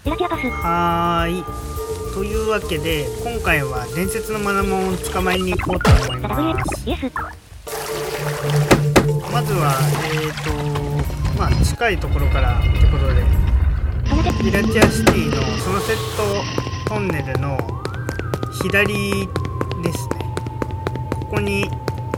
はーい。というわけで、今回は伝説のマナモンを捕まえに行こうと思います。まずは、まあ近いところからってことで、ピラチアシティのそのセットトンネルの左ですね。ここに、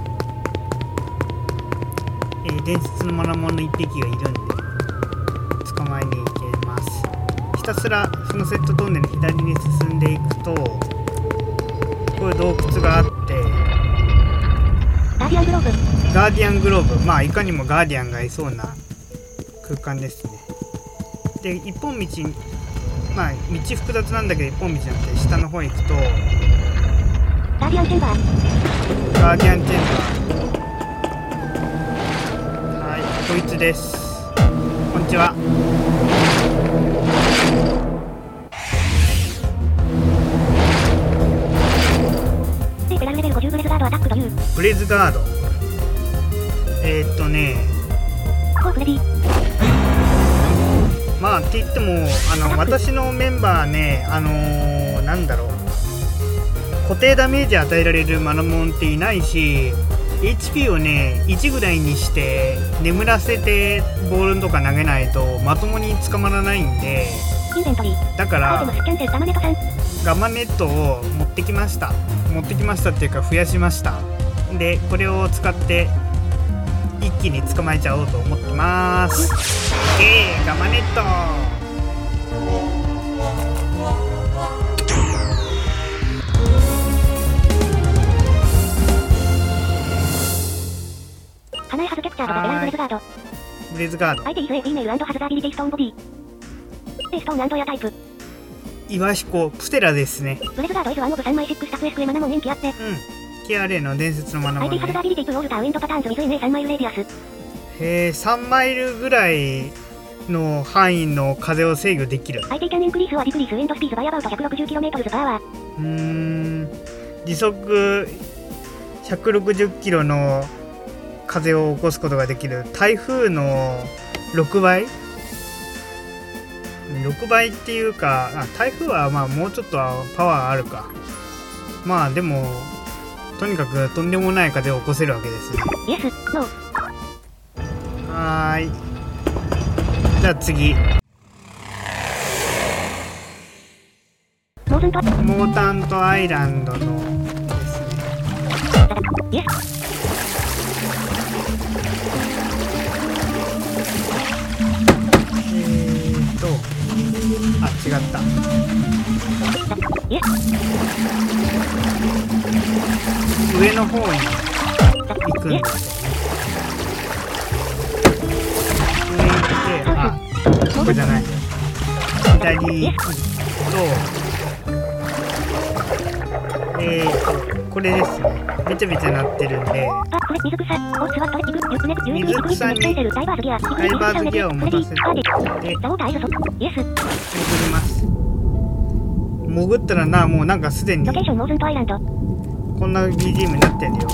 伝説のマナモンの1匹がいるんで捕まえに行けます。ひたすらそのセットトンネル左に進んでいくと、こういう洞窟があって、ガーディアングローブ、まあいかにもガーディアンがいそうな空間ですね。で、一本道、まあ道複雑なんだけど一本道じゃなくて下の方行くとガーディアンチェンバー。はい、こいつです。こんにちは。ブレズガード。まあって言っても私のメンバーね、なんだろう、固定ダメージ与えられるマナモンっていないし、 HP をね1ぐらいにして眠らせてボールとか投げないとまともに捕まらないんで、だからガマネットを持ってきましたっていうか増やしました。でこれを使って一気に捕まえちゃおうと思ってます。ガマネット。ブレズガード。イワシコプテラですね。 ブレズガードイズワンオブ3枚6スタッフ SQ マナモン延期あって。 KRA の伝説のマナモンね。 3 マイルぐらいの範囲の風を制御できる。時速160キロの風を起こすことができる。台風の6倍っていうか、台風はまあもうちょっとパワーあるか。まあでもとにかくとんでもない風を起こせるわけですね。はーい。じゃあ次、モータントアイランドのですね。違った。上の方に行くんですよね。上行って、ここじゃない。左行くと、これですね。べちゃべちゃなってるんで、水草にダイバーズギアを持たせて潜ります。潜ったらもうなんかすでにこんな BGM になってるよ。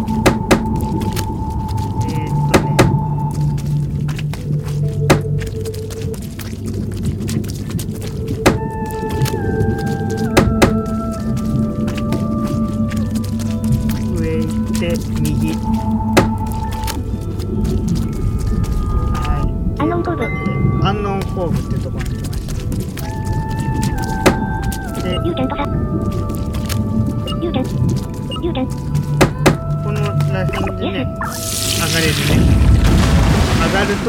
上行って右。アンノンコーブってところに来ました。で、このらへんでね、上がれるね。上がると、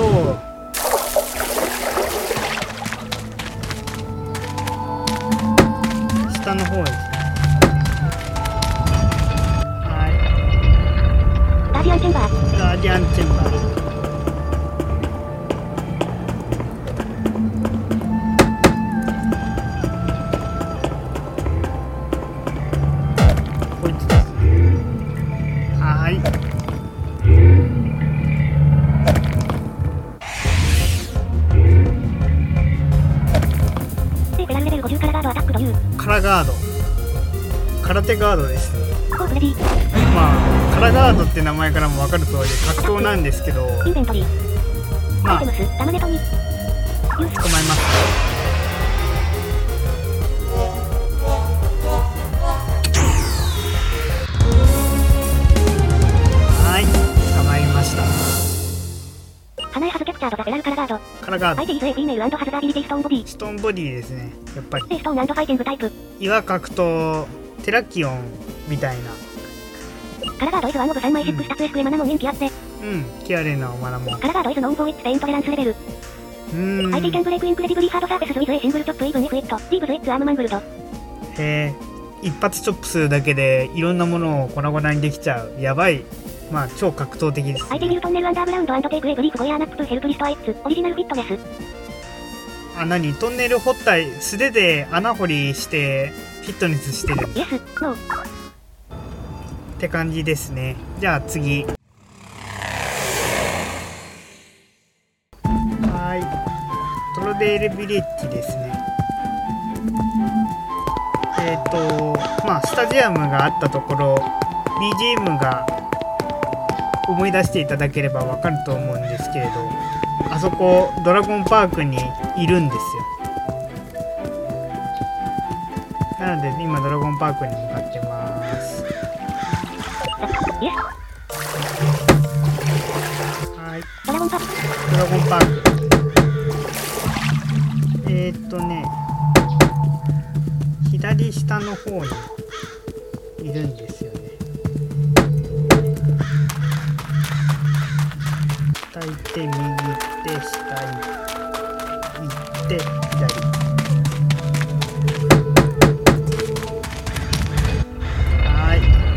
下の方ですね。はい。ガーディアンチェンバー。空手ガードですね。まあカラガードって名前からも分かる通り格闘なんですけど、まあ捕まえます。 花江ハズキャプチャードザペラルカラガード。 カラガード。 相手イズ AP メール&ハズアビリティストーンボディ。 ストーンボディですね。やっぱり。 ストーン&ファイティングタイプ。 岩格闘、テラキオンみたいな。 カラガードイズ1オブ3枚6スタツエスクエマナも人気あって。 キアレなおマナも。 カラガードイズノンフォーイッツペイントレランスレベル。相手キャンブレイクインクレディブリーハードサーフェスズイズエシングルチョップイブンイフイット。ディーブズイッツアームマングルド。 へえ。一発チョップするだけでいろんなものを粉々にできちゃう。やばい。まあ超格闘的です、ね。 相手ビルトンネルアンダーグラウンド&テイクエブリーフゴイアーナップヘルプリストアイツ。オリジナルフィットネス。 何トンネル掘ったり素手で穴掘りしてフィットネスしてる。 イエス、ノー。 って感じですね。じゃあ次。トロデールビレッジですね。まあスタジアムがあったところ BGM が思い出していただければわかると思うんですけれど、あそこドラゴンパークにいるんですよ。なので今ドラゴンパークに向かってます。はい、ドラゴンパーク。左下の方にいるんですよね。下行って右行って下行って左。はい。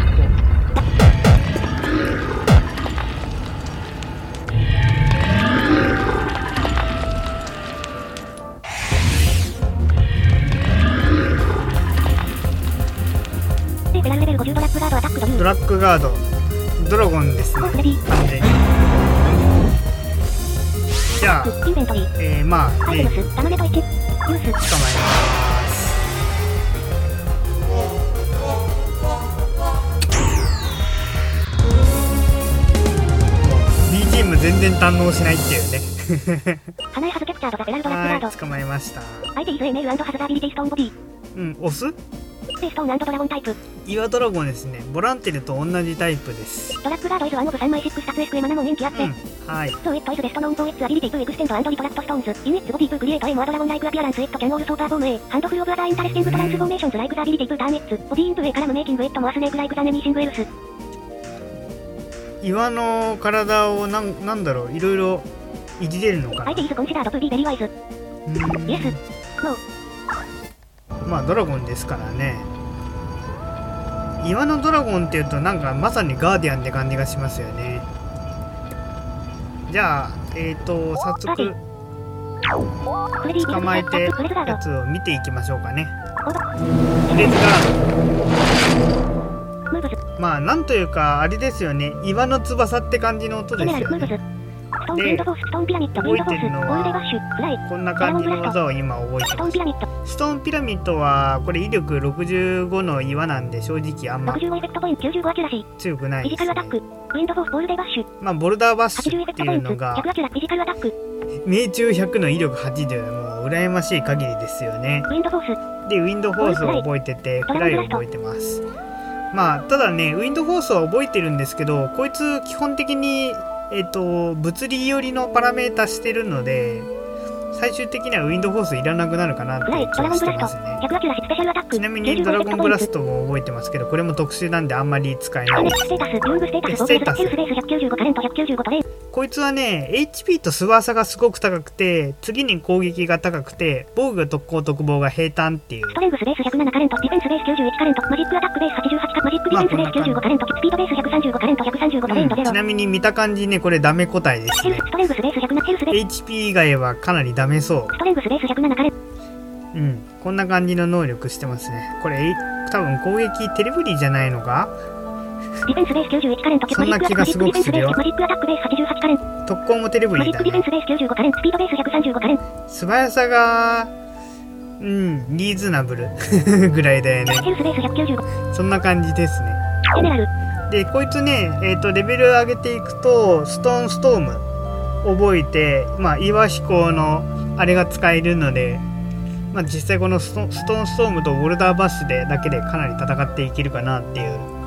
ドラッグガード、ドラゴンですね。完全に。じゃあ、まあ、捕まえます。BGM 全然堪能しないっていうね。 花江ハズキャプチャードザペラルドラッグガード。 捕まえました。 相手イズエメール&ハズアビリティストーンボディ。 押す？ ストーン&ドラゴンタイプ。 岩ドラゴンですね。ボランテルと同じタイプです。 ドラッグガードイズ1オブ3枚6スタツエスクエマナも人気あって。 はい。 ソーイットイズベストノンフォーイッツアビリティトゥエクステンド&リトラクトストーンズ。インイッツボディトゥクリエイトエモアドラゴンライクアピアランスイットキャンオールソーパーフォーム A。ハンドフルオブアザーインタレスティングトランスフォーメーションズライクザアビリティトゥターンイッツ。ボディイントゥエからムメイキングイットモアスネークライクザネニーシングエルス。 岩の体をなんだろう、いろいろいじれるのかな。 相手イズコンシダードトゥビーベリーワイズ。イエス、ノー。まあドラゴンですからね。岩のドラゴンっていうとなんかまさにガーディアンって感じがしますよね。じゃあ早速捕まえてやつを見ていきましょうかね。フレーズガード。まあなんというかあれですよね、岩の翼って感じの音ですよね。で、覚えてるのはこんな感じの技を今覚えてます。ストーンピラミッドはこれ威力65の岩なんで正直あんま強くないですね。まあボルダーバッシュっていうのが命中100の威力80、もう羨ましい限りですよね。でウィンドフォースを覚えててフライを覚えてます。まあただねウィンドフォースは覚えてるんですけど、こいつ基本的に物理寄りのパラメータしてるので最終的にはウィンドフォースいらなくなるかなっていう気がしてますね。ちなみにドラゴンブラストも覚えてますけど、これも特殊なんであんまり使えないです。ステータスこいつはね HP とスワーサがすごく高くて、次に攻撃が高くて、防具特攻特防が平坦っていう。ストレングスベース107カレント、ディフェンスベース91カレント、マジックアタックベース88カ、マジックディフェンスベース95カレント、スピードベース135カレント、135トレント0。ちなみに見た感じね、これダメ個体ですね。HP 以外はかなりダメそう。ストレングスベース107カレント。こんな感じの能力してますね。これ多分攻撃テレブリじゃないのか。ディフェンスベース91カレント、そんな気がすごくするよ。マジックアタックベース88カレント。特攻もテレブリだね。マジックディフェンスベース95カレント、スピードベース135カレント。素早さがリーズナブルぐらいだよね。そんな感じですね。でこいつねレベル上げていくとストーンストーム覚えて、まあ岩飛行のあれが使えるので、まあ実際このストーンストームとウォルダーバッシュでだけでかなり戦っていけるかなっていう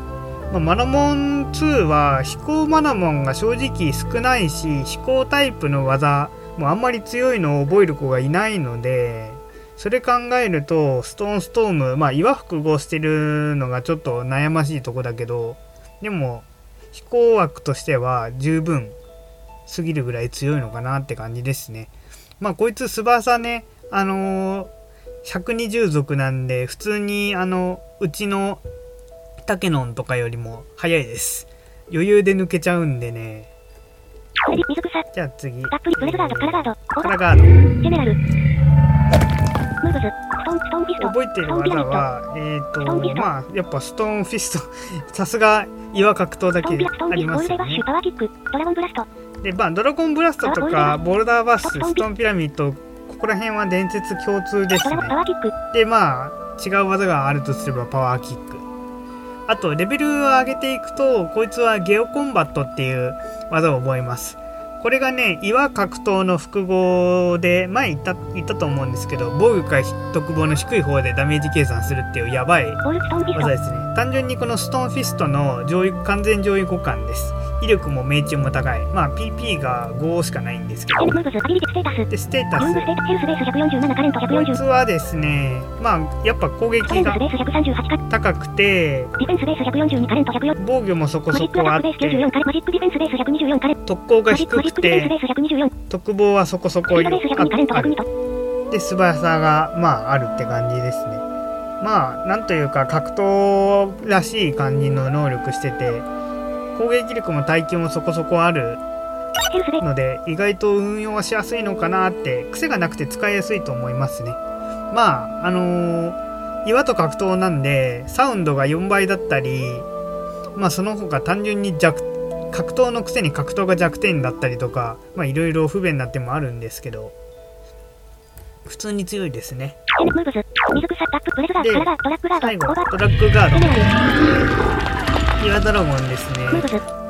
マナモン2は飛行マナモンが正直少ないし、飛行タイプの技もあんまり強いのを覚える子がいないので、それ考えるとストーンストーム、岩複合してるのがちょっと悩ましいとこだけど、でも飛行枠としては十分過ぎるぐらい強いのかなって感じですね。こいつ翼ね、120属なんで、普通にうちのタケノンとかよりも速いです。余裕で抜けちゃうんでね。じゃあ次、カラガード、 ジェネラルムーブズ、ストーンフィスト。 覚えてる技はやっぱストーンフィストさすが岩格闘だけありますよね。 パワーキック、ドラゴンブラストで、ドラゴンブラストとかボルダーバース、ストーンピラミッド、ここら辺は伝説共通ですね。で、違う技があるとすればパワーキック。あとレベルを上げていくと、こいつはゲオコンバットっていう技を覚えます。これがね、岩格闘の複合で前言ったと思うんですけど、防御か特防の低い方でダメージ計算するっていうやばい技ですね。単純にこのストーンフィストの完全上位互換です。威力も命中も高い。PP が5しかないんですけど。で、ステータス。こいつはですね、やっぱ攻撃が高くて、防御もそこそこあって、特攻が低くて、特防はそこそこある。で、素早さが、あるって感じですね。なんというか格闘らしい感じの能力してて、攻撃力も耐久もそこそこあるので、意外と運用はしやすいのかなって、癖がなくて使いやすいと思いますね。岩と格闘なんでサウンドが4倍だったり、その他単純に格闘のくせに格闘が弱点だったりとか、いろいろ不便な点もあるんですけど、普通に強いですね。で、最後トラックガード、岩ドラゴンですね。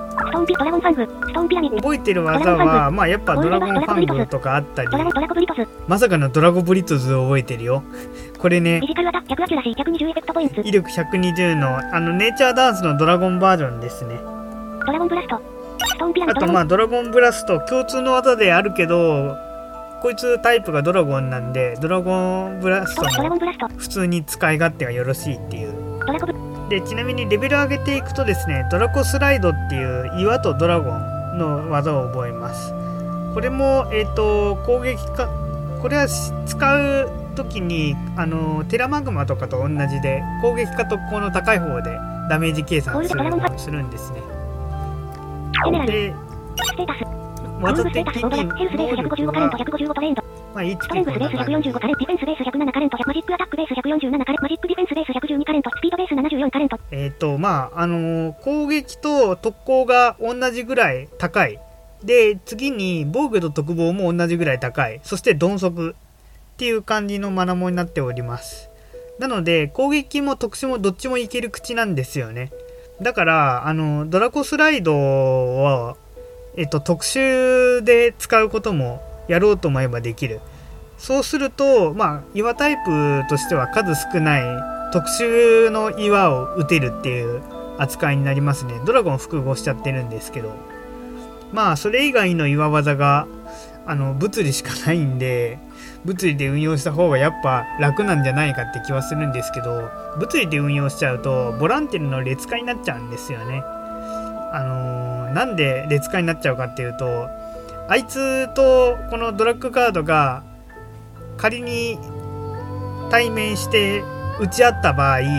覚えてる技は、やっぱドラゴンファングとかあったり、まさかのドラゴブリトズを覚えてるよ。これね、威力120のネイチャーダンスのドラゴンバージョンですね。 ドラゴンブラスト、 あとドラゴンブラスト共通の技であるけど、こいつタイプがドラゴンなんで、ドラゴンブラストも普通に使い勝手がよろしいっていう。で、ちなみにレベル上げていくとですね、ドラコスライドっていう岩とドラゴンの技を覚えます。これも攻撃か、これは使う時にテラマグマとかと同じで、攻撃か特攻の高い方でダメージ計算するんですね。で、技的に能力は1 ストレングスベース145カレント、ディフェンスベース107カレント、マジックアタックベース147カレント、マジックディフェンスベース112カレント、スピードベース74カレント。 攻撃と特攻が同じぐらい高い。で、次に防御と特防も同じぐらい高い。そして鈍速っていう感じのマナモになっております。なので、攻撃も特殊もどっちもいける口なんですよね。だから、ドラコスライドは、特殊で使うこともやろうと思えばできる。そうすると、岩タイプとしては数少ない特殊の岩を打てるっていう扱いになりますね。ドラゴン複合しちゃってるんですけど、それ以外の岩技が物理しかないんで、物理で運用した方がやっぱ楽なんじゃないかって気はするんですけど、物理で運用しちゃうとボランティルの劣化になっちゃうんですよね。なんで劣化になっちゃうかっていうと、あいつとこのドラッグカードが仮に対面して打ち合った場合、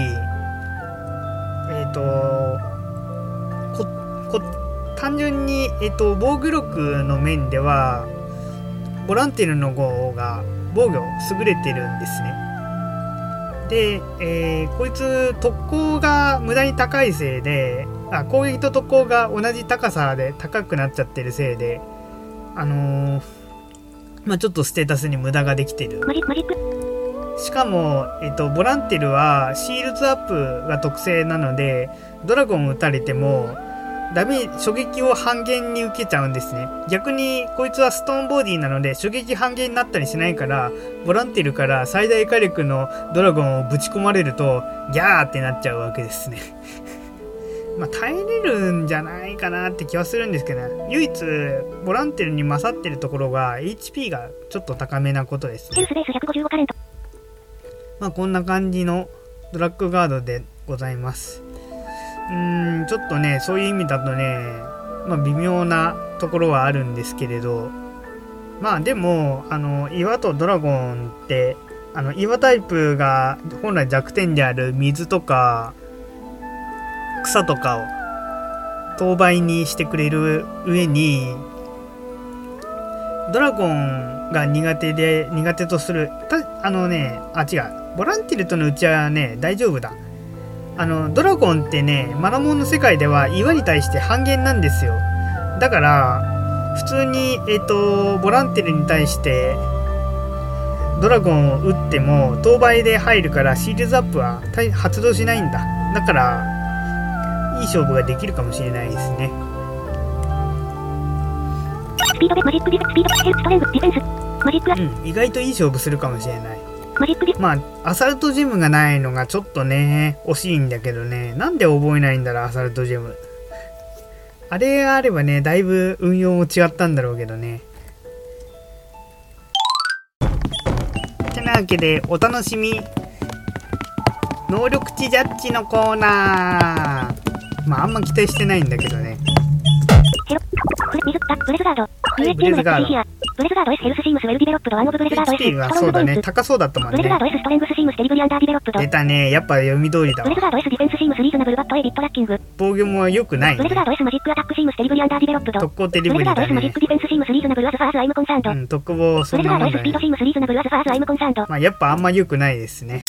単純に、防御力の面ではボランティルの方が防御優れてるんですね。で、こいつ特攻が無駄に高いせいで、攻撃と特攻が同じ高さで高くなっちゃってるせいで、ちょっとステータスに無駄ができてる。しかも、ボランティルはシールズアップが特性なので、ドラゴン打たれても衝撃を半減に受けちゃうんですね。逆にこいつはストーンボディなので衝撃半減になったりしないから、ボランティルから最大火力のドラゴンをぶち込まれるとギャーってなっちゃうわけですね。 耐えれるんじゃないかなって気はするんですけど、ね、唯一ボランティルに勝ってるところが HP がちょっと高めなことですね。こんな感じのドラッグガードでございます。ちょっとね、そういう意味だとね、微妙なところはあるんですけれど、でも岩とドラゴンって岩タイプが本来弱点である水とか草とかを当倍にしてくれる上に、ドラゴンが苦手とする違う、ボランティルとのうちはね大丈夫だ。ドラゴンってね、マナモンの世界では岩に対して半減なんですよ。だから普通にボランティルに対してドラゴンを撃っても当倍で入るからシールズアップは発動しないんだ。だからいい勝負ができるかもしれないですね。 スピードでマジックディスピードヘルストレングディフェンスマジック意外といい勝負するかもしれない。アサルトジェムがないのがちょっとね惜しいんだけどね、なんで覚えないんだろうアサルトジェム。あれがあればねだいぶ運用も違ったんだろうけどね。てなわけでお楽しみ能力値ジャッジのコーナー。あんま期待してないんだけどね。 ブレズガードブレズガードブレズガード S ヘルスシームスウェルディベロップドワンオブブレズガード S HP はそうだね、高そうだったもんね。 ブレズガード S ストレングスシームスデリブリアンダーディベロップド。 出たね、やっぱ読み通りだわ。 ブレズガード S ディフェンスシームスリーズナブルバットエビットラッキング。 防御も良くない、ね。 ブレズガード S マジックアタックシームスデリブリアンダーディベロップド。 特攻テリブリだね。 ブレズガード S マジックディフェンスシームスリーズナブルアズファーズアイムコンサンド。 特防そんなもんだね。 ブレズガード S スピードシームスリーズナブルアズファーズアイムコンサンド。 やっぱあんま良くないですね。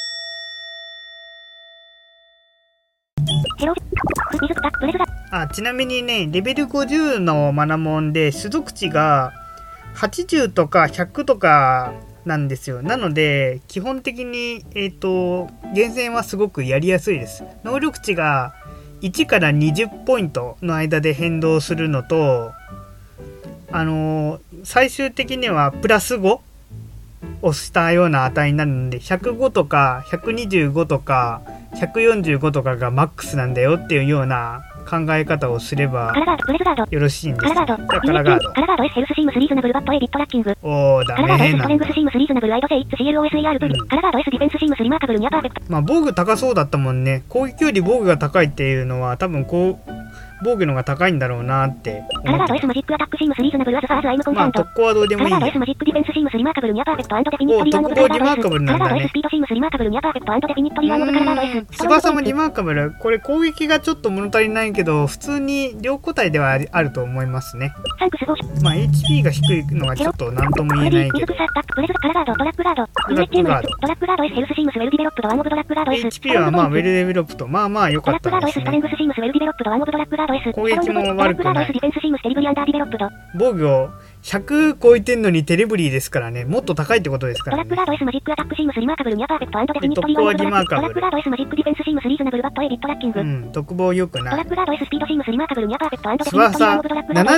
ちなみにね、レベル50のマナモンで種族値が80とか100とかなんですよ。なので基本的に厳選はすごくやりやすいです。能力値が1から20ポイントの間で変動するのと、最終的にはプラス5をしたような値になるので、105とか125とか145とかがマックスなんだよっていうような考え方をすればよろしいんです。カラガード S ヘルスシームスリーズナブルバットエビットラッキング。 ダメカラガード S ストレングスシームスリーズナブルアイドセイッツ CLOSAR プリ。カラガード S ディフェンスシームスリマーカブルニャパーフェクト。 防具高そうだったもんね。攻撃より防具が高いっていうのは多分防具のが高いんだろうなってカラガード S マジックアタックシームスリーズナブルアズファーズアイムコンサンド。 特攻はどうでもいい。 カラガード S マジックディフェンスシームスリマーカブルニャパーフェクト&デフィニットリアンオブカラガード S。カラガード S スピードシームスリマーカブルニャパーフェクト&デフィニットリアンオブカラガード S。 翼もリマーカブル。これ攻撃がちょっと物足りないけど普通に両個体ではあると思いますね。HP が低いのがちょっと何とも言えないけど。 カラガードドラッグガードドラッグガード S ヘルスシームスウェルディベロップドワンオブドラッグガード S。 HP はウェルデベロップと良かったですね。 ドラッグガード S ストレングスシームスウェルディベロップドワンオブドラッグガード S。 攻撃も悪くない。防御を100超えてんのにテレブリーですからね。もっと高いってことですからね。 ドラッグガード S マジックアタックシームスリマーカブルニャパーフェクト&デフィニットリアンオブドラッグガード S マジックディフェンスシームスリーズナブルバットエビットラッキング。 特防良くない。 ドラッグガード S スピードシームスリマーカブルニャパーフェクト&デフィニットリアンオブドラッグガード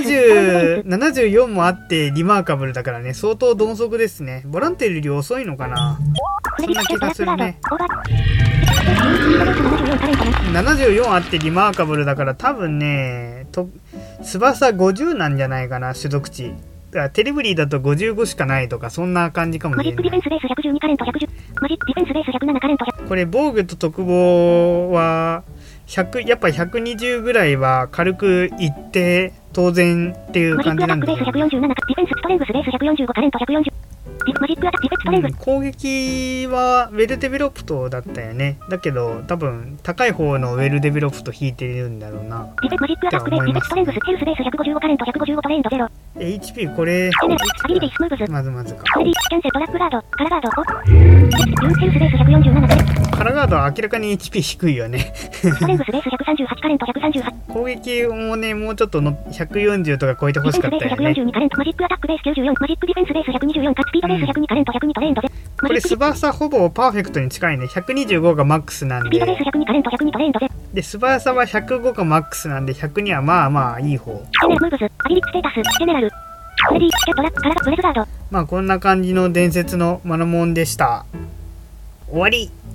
S。 74もあってリマーカブルだからね、相当鈍足ですね。ボランティルより遅いのかな、そんな気がするね。74あってリマーカブルだから多分ね翼50なんじゃないかな、種族値。テレブリーだと55しかないとかそんな感じかもしれない。 マジックディフェンスレース112カレント110。マジックディフェンスレース107カレント100。 これ防具と特防はやっぱ120ぐらいは軽くいって当然っていう感じなんだけど。 マジックアタックレース147、ディフェンスストレングスレース145カレント140。マジックアタックディフェンスストレングス。 攻撃はウェルデベロップトだったよね。だけど多分高い方のウェルデベロップト引いてるんだろうな。 マジックアタックレースディフェンスストレングスヘルスレース155カレント155トレンド0。 HP これアビリティスムーブズまずか。 キャンセルドラッグガードカラガードヘルスレース147カレント。 カラガードは明らかに HP 低いよね。 ストレングスレース138カレント138。 攻撃もねもうちょっとの140とか超えてほしかったよね。 142カレントマジックアタックレース94マジックディフェンスレース124カスピードレース102カレント102トレンド0。 これ翼ほぼパーフェクトに近いね。125がマックスなんで。 スピードレース102カレント102トレンド0。 で翼は105がマックスなんで102はまあいい方。 ジェネラルムーブズアビリティステータスジェネラルフレディチケットラックカラガブレズガード。 こんな感じの伝説のマナモンでした。終わり。